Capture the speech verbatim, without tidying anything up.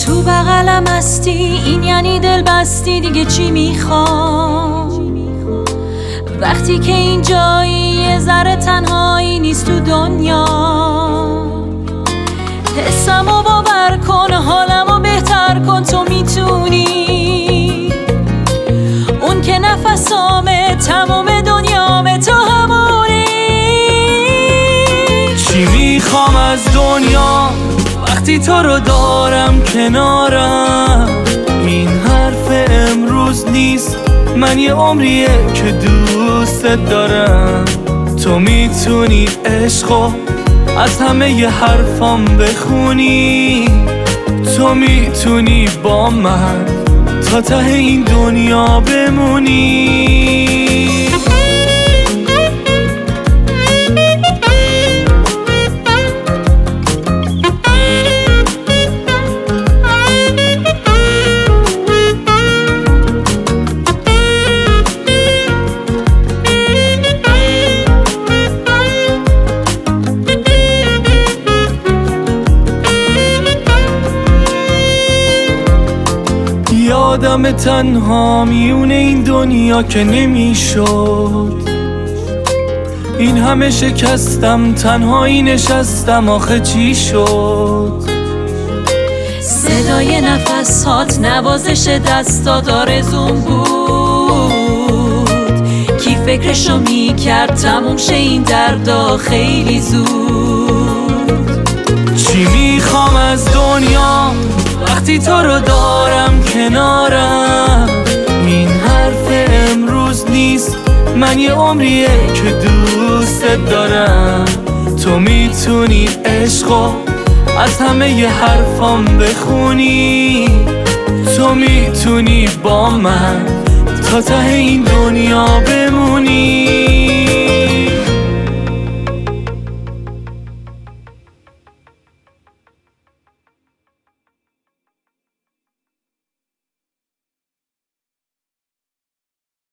تو بغلم هستی این یعنی دل بستی، دیگه چی میخوام؟ وقتی که این جایی یه ذره تنهایی نیست تو دنیا. حسمو باور کن، حالمو بهتر کن، تو میتونی. اون که نفسامه، تمام دنیامه، تو همونی. چی میخوام از دنیا وقتی تو رو دارم کنارم؟ این حرف امروز نیست، من یه عمریه که دوستت دارم. تو میتونی عشقو از همه ی حرفام بخونی. تو میتونی با من تا ته این دنیا بمونی. آدم تنها میونه این دنیا که نمیشد. این همه شکستم، تنهایی نشستم، آخه چی شد؟ صدای نفسات، نوازش دستات آرزوم بود. کی فکرشو میکرد تموم شه این دردا خیلی زود. چی میخوام از دنیا وقتی تو رو دارم کنارم؟ این حرف امروز نیست، من یه عمریه که دوستت دارم. تو میتونی عشقو از همه ی حرفام بخونی. تو میتونی با من تا ته این دنیا بمونی.